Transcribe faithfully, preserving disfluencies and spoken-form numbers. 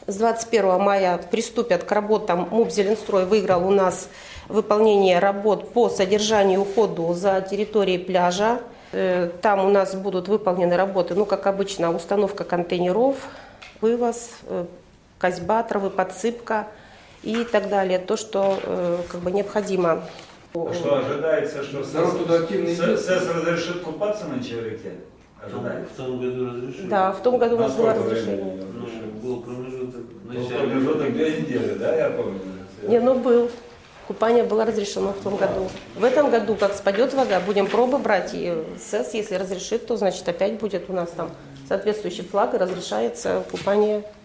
С двадцать первого мая приступят к работам. МУП «Зеленстрой» выиграл у нас выполнение работ по содержанию и уходу за территорией пляжа. Там у нас будут выполнены работы, ну, как обычно, установка контейнеров, вывоз, косьба травы, подсыпка и так далее. То, что как бы необходимо. А что ожидается, что СЭС разрешит купаться на Чеврике? Ожидается. В том году разрешили? Да, в том году у нас было разрешение. Был промежуток. Был промежуток две недели, да, я помню? Не, ну был. Купание было разрешено в том году. В этом году, как спадет вода, будем пробы брать. И СЭС, если разрешит, то значит опять будет у нас там соответствующий флаг и разрешается купание.